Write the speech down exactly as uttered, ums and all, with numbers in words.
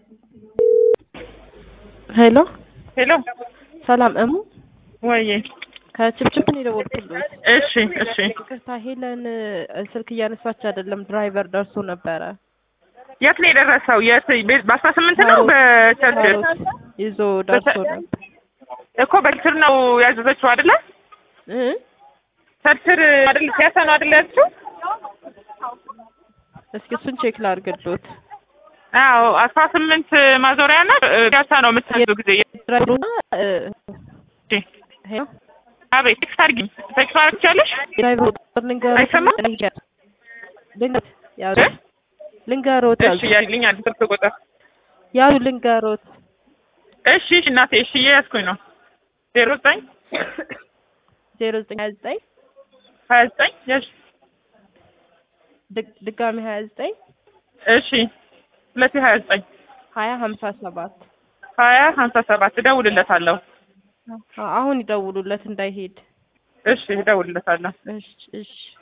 ሄሎ ሄሎ ሰላም እሙ ወይዬ ከችፕችፕ ነው የደወልኩልዎት። እሺ እሺ ይቅርታ ሄለን ስልክ እያነሳች አይደለም፣ ድራይቨር ደርሶ ነበረ። የት ነው የደረሰው? የት በአስራ ስምንት ነው በቸርችል ይዞ ደርሶ ነበር እኮ በቸርችል ነው ያዘዘችው አይደለ? እ ቸርችል አይደል? ሲያሳ ነው አይደል ያዘችው? እስኪ እሱን ቼክ ላድርግልዎት። አዎ አስራ ስምንት ማዞሪያና ሲያሳ ነው የምትያዘው ጊዜ ድራይቨሩና እሺ ሄሎ አቤት ቴክስት አድርጊኝ። ቴክስት አድርጊያለሽ? ድራይቨሩ ልንገሮት አይሰማም? ልንገሮት ያው ልንገሮት እሺ ያልኝ አንድ ስልክ ቁጥር ያው ልንገሮት። እሺ እሺ እናቴ እሺ እየያዝኩኝ ነው። ዜሮ ዘጠኝ ዜሮ ዘጠኝ ሀያ ዘጠኝ ሀያ ዘጠኝ እሺ ድጋሚ ሀያ ዘጠኝ እሺ ሁለት ሀያ ዘጠኝ ሀያ ሀምሳ ሰባት ሀያ ሀምሳ ሰባት እደውልለታለሁ። አሁን ይደውሉለት እንዳይሄድ። እሺ እደውልለታለሁ። እሺ እሺ